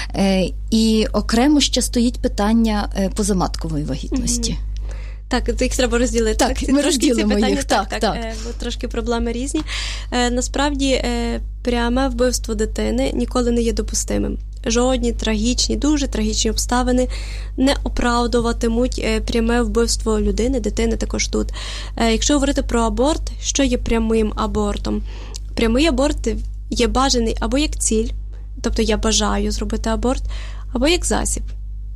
І окремо ще стоїть питання позаматкової вагітності. Mm-hmm. Так, їх треба розділити. Так, так ми розділимо питання, їх. Так, так, так, так. Бо трошки проблеми різні. Насправді, пряме вбивство дитини ніколи не є допустимим. Жодні трагічні, дуже трагічні обставини не оправдуватимуть пряме вбивство людини, дитини також тут. Якщо говорити про аборт, що є прямим абортом? Прямий аборт є бажаний або як ціль, тобто я бажаю зробити аборт, або як засіб.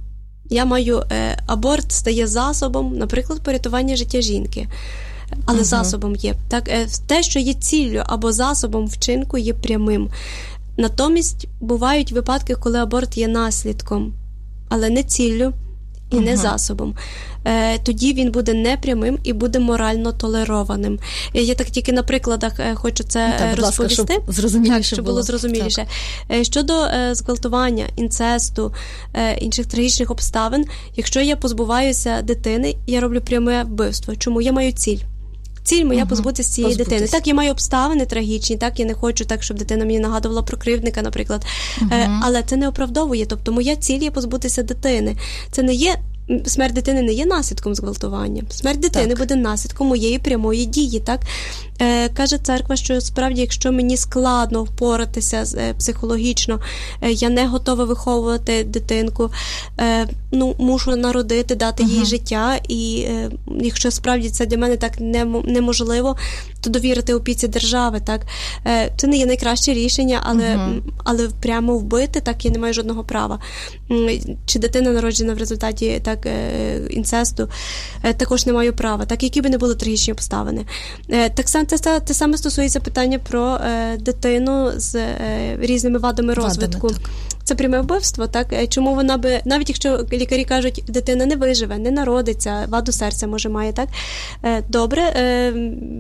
Я маю, е, аборт стає засобом, наприклад, порятування життя жінки, але uh-huh. засобом є. Так, е, те, що є ціллю або засобом вчинку, є прямим. Натомість бувають випадки, коли аборт є наслідком, але не ціллю і uh-huh. не засобом. Е, тоді він буде непрямим і буде морально толерованим. Я так тільки на прикладах е, хочу це так, розповісти, ласка, щоб зрозуміліше так, щоб було, було зрозуміліше. Так. Щодо е, зґвалтування, інцесту, е, інших трагічних обставин, якщо я позбуваюся дитини, я роблю пряме вбивство. Чому? Я маю ціль. Ціль моя uh-huh. позбутися цієї Позбутись. дитини. Так, я маю обставини трагічні, так, я не хочу так, щоб дитина мені нагадувала про кривдника, наприклад. Uh-huh. Е, але це не оправдовує. Тобто моя ціль є позбутися дитини. Це не є Смерть дитини не є наслідком зґвалтування. Смерть дитини так. буде наслідком моєї прямої дії. Так? Е, каже церква, що справді, якщо мені складно впоратися е, психологічно, е, я не готова виховувати дитинку, е, ну, мушу народити, дати uh-huh. їй життя, і е, якщо справді це для мене так неможливо, то довірити опіці держави. Так? Е, це не є найкраще рішення, але, uh-huh. але прямо вбити, так, я не маю жодного права. Чи дитина народжена в результаті так, інцесту, також не маю права, так, які би не були трагічні обставини. Так само те, те саме стосується питання про е, дитину з е, різними вадами розвитку. Вадами, це пряме вбивство, так? Чому вона би, навіть якщо лікарі кажуть, дитина не виживе, не народиться, ваду серця, може, має, так? Добре, е,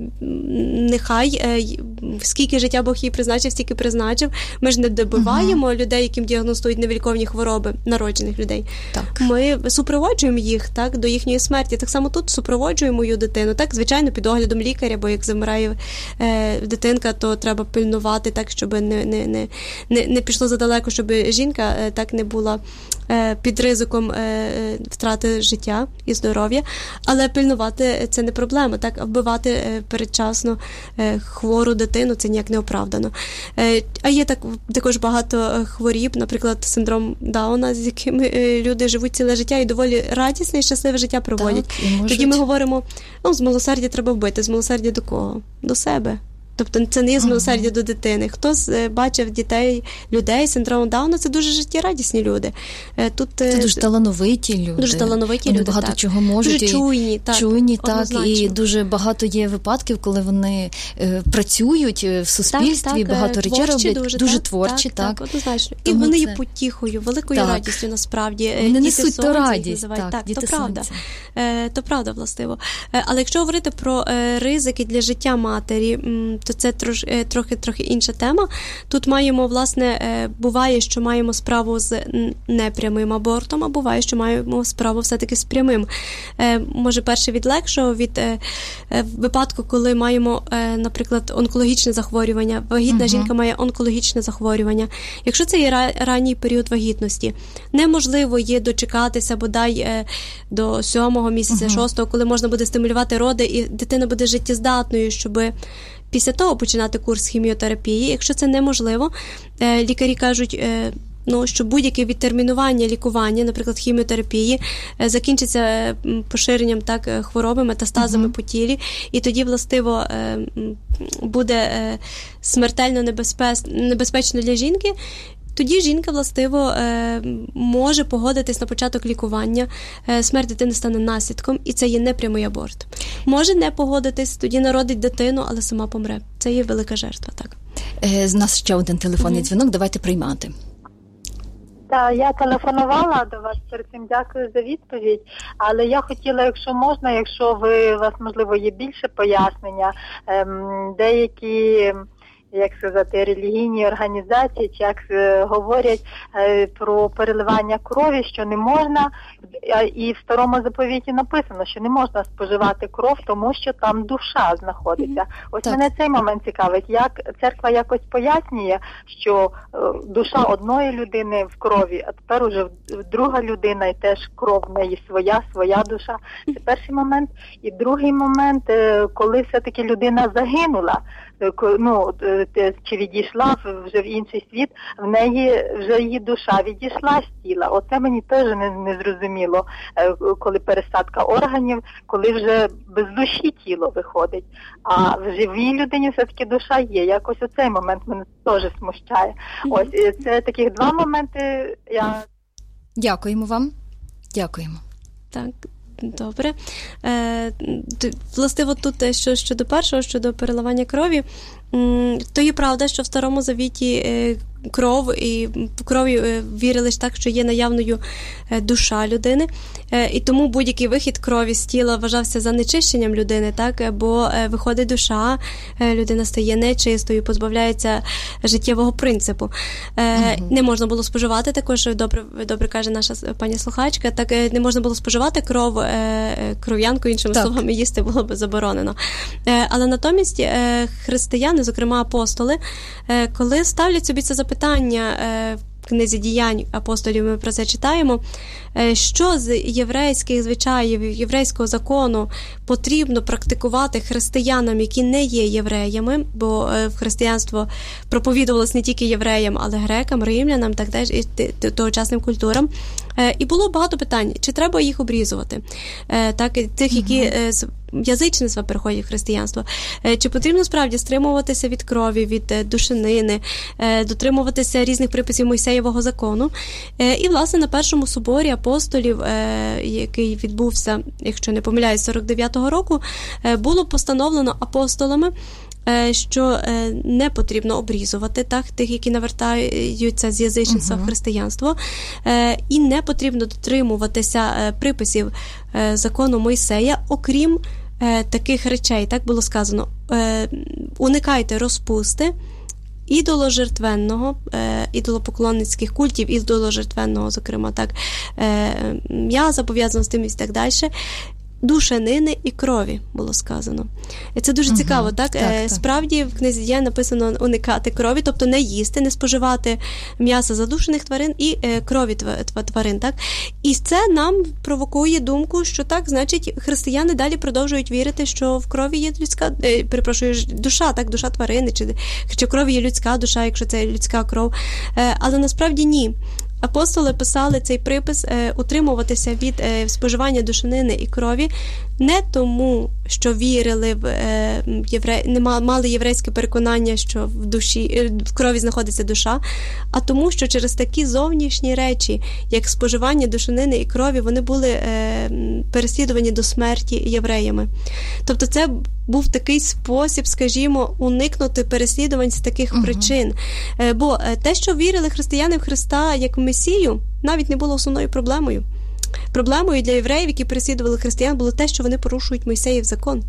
нехай, е, скільки життя Бог їй призначив, стільки призначив. Ми ж не добиваємо uh-huh. людей, яким діагностують невиліковні хвороби, народжених людей. Так. Ми супроводжуємо їх, так, до їхньої смерті. Так само тут супроводжуємо мою дитину, так, звичайно, під оглядом лікаря, бо як замирає е, дитинка, то треба пильнувати так, щоб не, не, не, не, не пішло задалеко, щоб жінка е, так не була е, під ризиком е, втрати життя і здоров'я, але пильнувати це не проблема, так, вбивати е, передчасно е, хвору дитину, це ніяк не оправдано. Е, а є так, також багато хворіб, наприклад, синдром Дауна, з якими е, люди живуть ціле життя і доволі радісне і щасливе життя проводять. Так, можуть... Тоді ми говоримо, ну, з милосердя треба вбити. З милосердя до кого? До себе. Тобто це не є з милосердя uh-huh. до дитини. Хто бачив дітей, людей з синдромом Дауна, це дуже життєрадісні люди. Тут, це дуже талановиті люди. Дуже талановиті вони люди, багато так. чого можуть. Дуже чуйні, так. Чуйні, так. І дуже багато є випадків, коли вони е, працюють в суспільстві, так, так, багато речей роблять. Дуже, дуже так, творчі, так. так. так однозначно. І вони є потіхою, великою так. радістю, насправді. Вони Діти несуть сонця, то радість. Так, так, діти то правда. Е, то правда, властиво. Е, але якщо говорити про е, ризики для життя матері, м, то це трош, е, трохи, трохи інша тема. Тут маємо, власне, е, буває, що маємо справу з непрямим абортом, а буває, що маємо справу все-таки з прямим. Е, може, перше від легшого, від е, е, випадку, коли маємо, е, наприклад, онкологічне захворювання. Вагітна uh-huh. жінка має онкологічне захворювання. Якщо це є ра- ранній період вагітності, неможливо є дочекатися, бодай е, до сьомого місяця, uh-huh. шостого, коли можна буде стимулювати роди, і дитина буде життєздатною, щоб після того починати курс хіміотерапії. Якщо це неможливо, е, лікарі кажуть, е, ну, що будь-яке відтермінування лікування, наприклад, хіміотерапії, е, закінчиться е, поширенням так, хвороби, метастазами uh-huh. по тілі, і тоді, властиво, е, буде е, смертельно небезпеч... небезпечно для жінки. Тоді жінка, властиво, може погодитись на початок лікування, смерть дитини стане наслідком, і це є непрямий аборт. Може не погодитись, тоді народить дитину, але сама помре. Це є велика жертва, так. З нас ще один телефонний mm-hmm. дзвінок, давайте приймати. Так, я телефонувала до вас, перед цим дякую за відповідь, але я хотіла, якщо можна, якщо ви, у вас, можливо, є більше пояснення, деякі як сказати, релігійні організації, чи як е, говорять е, про переливання крові, що не можна, е, і в старому заповіті написано, що не можна споживати кров, тому що там душа знаходиться. Ось так. Мене цей момент цікавить, як церква якось пояснює, що е, душа одної людини в крові, а тепер уже друга людина, і теж кров в неї своя, своя душа. Це перший момент. І другий момент, е, коли все-таки людина загинула, ну, чи відійшла вже в інший світ, в неї вже її душа відійшла з тіла. Оце мені теж не, не зрозуміло, коли пересадка органів, коли вже без душі тіло виходить. А в живій людині все-таки душа є. Якось оцей момент мене теж смущає. Ось, це таких два моменти. Я... Дякуємо вам. Дякуємо. Так. Добре. Е, властиво тут, що щодо першого, щодо переливання крові, то є правда, що в Старому Завіті кров, і в крові вірили ж так, що є наявною душа людини, і тому будь-який вихід крові з тіла вважався занечищенням людини, так, бо виходить душа, людина стає нечистою, позбавляється життєвого принципу. Угу. Не можна було споживати, також добре, добре каже наша пані слухачка, так не можна було споживати кров, кров'янку, іншими так. словами, їсти було б заборонено. Але натомість християни, зокрема апостоли, коли ставлять собі це запитання в книзі «Діянь апостолів», ми про це читаємо, що з єврейських звичаїв, єврейського закону потрібно практикувати християнам, які не є євреями, бо в християнство проповідувалось не тільки євреям, але грекам, римлянам, так теж і тогочасним культурам. І було багато питань, чи треба їх обрізувати, так, тих, які язичництва переходять в християнство. Чи потрібно справді стримуватися від крові, від душинини, дотримуватися різних приписів Мойсеєвого закону. І, власне, на першому соборі апостолів, який відбувся, якщо не помиляюсь, сорок дев'ятого року, було постановлено апостолами, що не потрібно обрізувати так, тих, які навертаються з язичництва uh-huh. в християнство, і не потрібно дотримуватися приписів закону Мойсея, окрім таких речей, так було сказано, уникайте розпусти, ідоложертвенного, ідолопоклонницьких культів, ідоложертвенного, зокрема, так, м'яса, пов'язано з тим і так далі, душанини і крові, було сказано. І це дуже угу, цікаво, так? так, так? Справді, в книзі «Діянь» написано уникати крові, тобто не їсти, не споживати м'яса задушених тварин і е, крові тварин, так? І це нам провокує думку, що так, значить, християни далі продовжують вірити, що в крові є людська, е, перепрошую, душа, так, душа тварини, чи, чи в крові є людська душа, якщо це людська кров. Е, але насправді ні. Апостоли писали цей припис е, утримуватися від е, споживання душанини і крові не тому, що вірили в е, євре... не мали єврейське переконання, що в душі в крові знаходиться душа, а тому, що через такі зовнішні речі, як споживання душанини і крові, вони були е, переслідувані до смерті євреями. Тобто це був такий спосіб, скажімо, уникнути переслідувань з таких угу. причин. Е, бо те, що вірили християни в Христа як в Месію, навіть не було основною проблемою. Проблемою для євреїв, які переслідували християн, було те, що вони порушують Мойсеїв закон.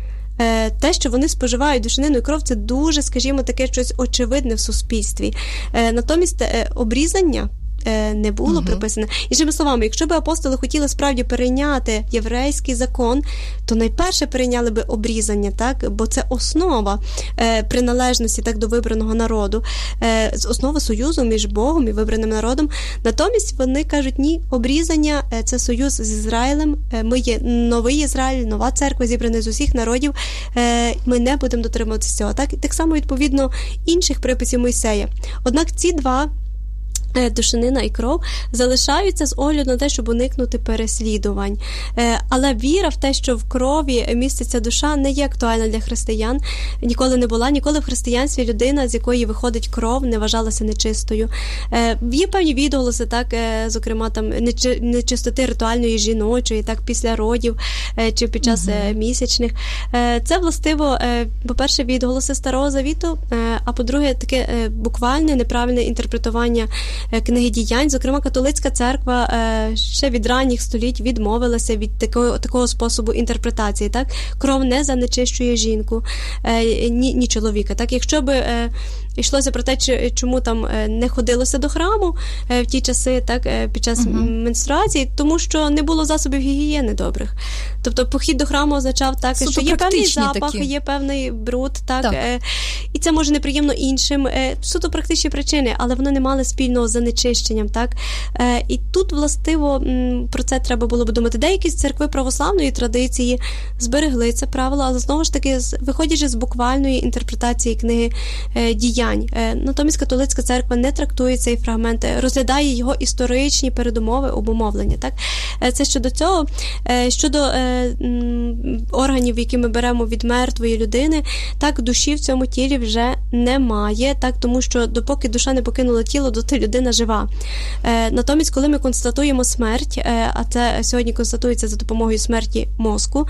Те, що вони споживають душанину і кров, це дуже, скажімо, таке щось очевидне в суспільстві. Натомість обрізання не було uh-huh. приписане. Іншими словами, якщо б апостоли хотіли справді перейняти єврейський закон, то найперше перейняли би обрізання, так? Бо це основа е, приналежності так, до вибраного народу, е, основа союзу між Богом і вибраним народом. Натомість вони кажуть, ні, обрізання – це союз з Ізраїлем, е, ми є новий Ізраїль, нова церква, зібрана з усіх народів, е, ми не будемо дотримуватися цього. Так? Так само, відповідно, інших приписів Мойсея. Однак ці два душанина і кров залишаються з огляду на те, щоб уникнути переслідувань. Але віра в те, що в крові міститься душа, не є актуальна для християн. Ніколи не була. Ніколи в християнстві людина, з якої виходить кров, не вважалася нечистою. Є певні відголоси, так, зокрема, там нечистоти ритуальної жіночої, так, після родів чи під час uh-huh. місячних. Це, властиво, по-перше, відголоси Старого Завіту, а по-друге, таке буквальне, неправильне інтерпретування книги діянь. Зокрема, католицька церква ще від ранніх століть відмовилася від такого, такого способу інтерпретації. Так? Кров не занечищує жінку, ні, ні чоловіка. Так? Якщо би йшлося про те, чому там не ходилося до храму в ті часи, так, під час uh-huh. менструації, тому що не було засобів гігієни добрих. Тобто похід до храму означав так, суто що є певний запах, такі. Є певний бруд, так, так. І це може неприємно іншим. Суто практичні причини, але вони не мали спільного з занечищенням, так. І тут, властиво, про це треба було б думати. Деякі церкви православної традиції зберегли це правило, але знову ж таки, виходячи з буквальної інтерпретації книги діянь. Натомість католицька церква не трактує цей фрагмент, розглядає його історичні передумови, обумовлення. Так? Це щодо цього. Щодо органів, які ми беремо від мертвої людини, так, душі в цьому тілі вже немає, так, тому що допоки душа не покинула тіло, доти людина жива. Натомість, коли ми констатуємо смерть, а це сьогодні констатується за допомогою смерті мозку,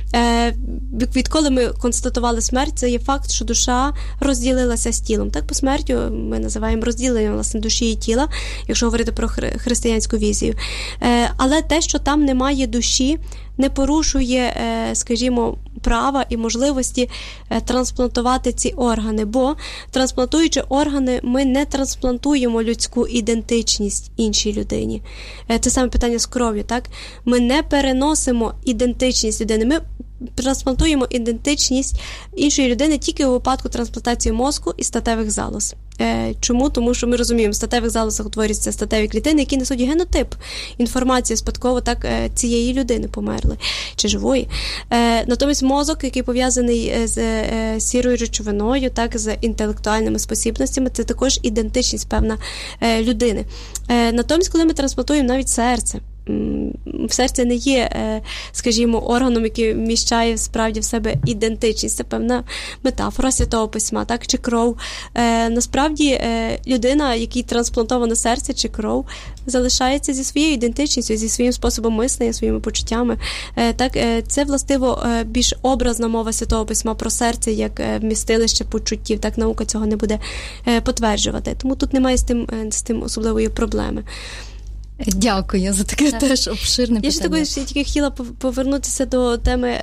відколи ми констатували смерть, це є факт, що душа розділилася з тілом. Так, по смертю ми називаємо розділенням, власне, душі і тіла, якщо говорити про християнську візію. Але те, що там немає душі, не порушує, скажімо, права і можливості трансплантувати ці органи, бо трансплантуючи органи, ми не трансплантуємо людську ідентичність іншій людині. Це саме питання з кров'ю, так? Ми не переносимо ідентичність людини, ми трансплантуємо ідентичність іншої людини тільки у випадку трансплантації мозку і статевих залоз. Чому? Тому що ми розуміємо, в статевих залозах утворюються статеві клітини, які несуть генотип, інформацію спадково так цієї людини померли чи живої. Натомість мозок, який пов'язаний з сірою речовиною, так, з інтелектуальними спосібностями, це також ідентичність певна людини. Натомість, коли ми трансплантуємо навіть серце, серце не є, скажімо, органом, який вміщає справді в себе ідентичність. Це певна метафора Святого Письма, так, чи кров. Насправді, людина, якій трансплантовано серце чи кров, залишається зі своєю ідентичністю, зі своїм способом мислення, своїми почуттями. Так, це, властиво, більш образна мова Святого Письма про серце, як вмістилище почуттів. Так, наука цього не буде підтверджувати. Тому тут немає з тим, з тим особливої проблеми. Дякую за таке так. теж обширне Я питання. Я ж тільки хотіла повернутися до теми...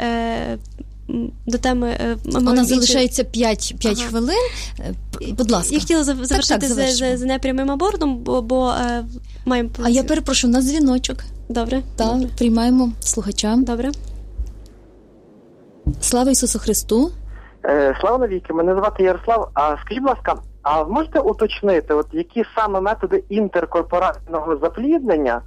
До теми Вона залишається п'ять ага. хвилин. Будь ласка. Я хотіла завершити так, так, з, з непрямим абортом, бо, бо е, маємо... А я перепрошую, у нас дзвіночок. Добре. Так, Добре. Приймаємо слухача. Добре. Слава Ісусу Христу. Е, слава навіки, мене звати Ярослав. А скажіть, будь ласка, а можете уточнити, от які саме методи інтеркорпораційного запліднення,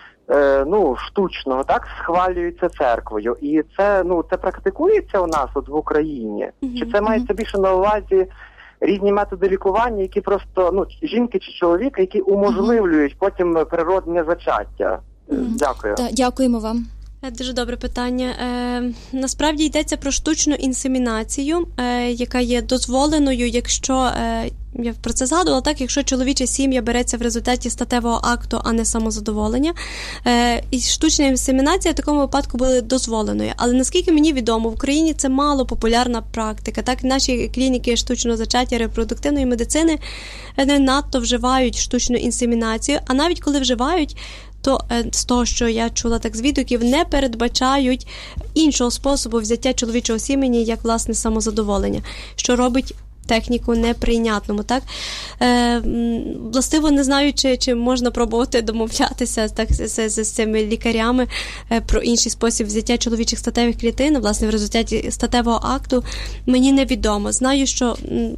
е, ну, штучного, так, схвалюються церквою? І це, ну, це практикується у нас от в Україні? Mm-hmm. Чи це мається більше на увазі різні методи лікування, які просто, ну, жінки чи чоловіки, які уможливлюють mm-hmm. потім природне зачаття? Mm-hmm. Дякую. Так, дякуємо вам. Дуже добре питання. Е, насправді йдеться про штучну інсемінацію, е, яка є дозволеною, якщо, е, я про це згадувала, так, якщо чоловіча сім'я береться в результаті статевого акту, а не самозадоволення. Е, і штучна інсемінація в такому випадку була дозволеною. Але наскільки мені відомо, в Україні це мало популярна практика. Так, наші клініки штучного зачаття репродуктивної медицини не надто вживають штучну інсемінацію, а навіть коли вживають, то з того, що я чула так з відгуків, не передбачають іншого способу взяття чоловічого сімені, як, власне, самозадоволення, що робить техніку неприйнятному. Так? Е, властиво, не знаю, чи, чи можна пробувати домовлятися так, з, з, з цими лікарями е, про інший спосіб взяття чоловічих статевих клітин, власне, в результаті статевого акту, мені невідомо. Знаю, що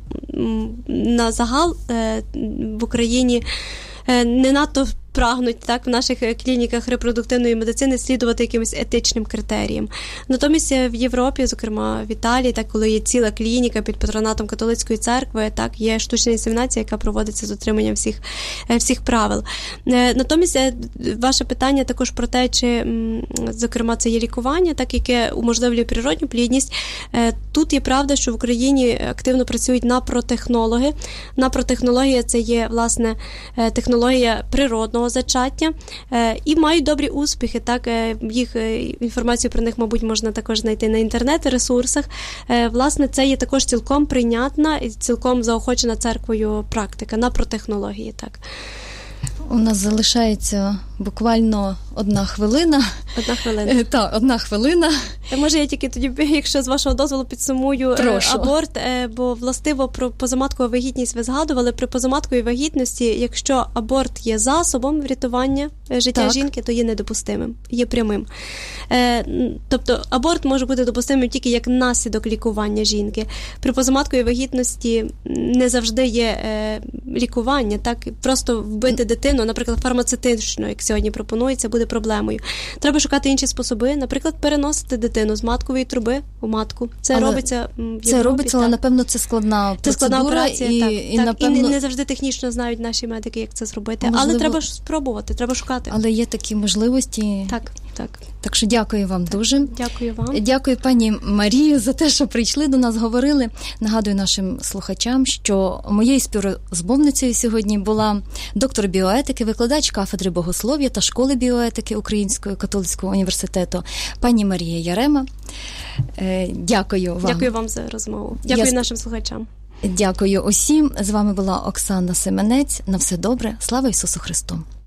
м, на загал е, в Україні е, не надто прагнуть так в наших клініках репродуктивної медицини слідувати якимось етичним критеріям. Натомість в Європі, зокрема в Італії, так, коли є ціла клініка під патронатом католицької церкви, так, є штучна інсемінація, яка проводиться з дотриманням всіх, всіх правил. Натомість ваше питання також про те, чи, зокрема, це є лікування, так, яке уможливлює природню плідність. Тут є правда, що в Україні активно працюють напротехнологи. Напротехнологія – це є, власне, технологія природного зачаття, і мають добрі успіхи. Так, їх інформацію про них, мабуть, можна також знайти на інтернет-ресурсах. Власне, це є також цілком прийнятна і цілком заохочена церквою практика на протехнології. Так. У нас залишається буквально одна хвилина. Одна хвилина. Так, одна хвилина. Може, я тільки тоді, якщо з вашого дозволу, підсумую Прошу. аборт, бо властиво про позаматкову вагітність ви згадували. При позаматковій вагітності, якщо аборт є засобом врятування життя так. жінки, то є недопустимим, є прямим. Тобто аборт може бути допустимим тільки як наслідок лікування жінки. При позаматковій вагітності не завжди є лікування, так? Просто вбити дитину, наприклад, фармацевтично, як сьогодні пропонується, буде проблемою. Треба шукати інші способи, наприклад, переносити дитину з маткової труби у матку. Це але робиться в Європі. Це робиться, але, напевно, це складна процедура. Це складна операція, і, так. І, так. напевно... і не, не завжди технічно знають наші медики, як це зробити. Можливо... Але треба ж спробувати, треба шукати. Але є такі можливості. Так, так. Так що дякую вам дуже. Дякую вам. Дякую пані Марію за те, що прийшли до нас, говорили. Нагадую нашим слухачам, що моєю співрозмовницею сьогодні була доктор біоетики, викладач кафедри богослов'я та школи біоетики Українського католицького університету пані Марія Ярема. Дякую вам. Дякую вам за розмову. Дякую Я... нашим слухачам. Дякую усім. З вами була Оксана Семенець. На все добре. Слава Ісусу Христу.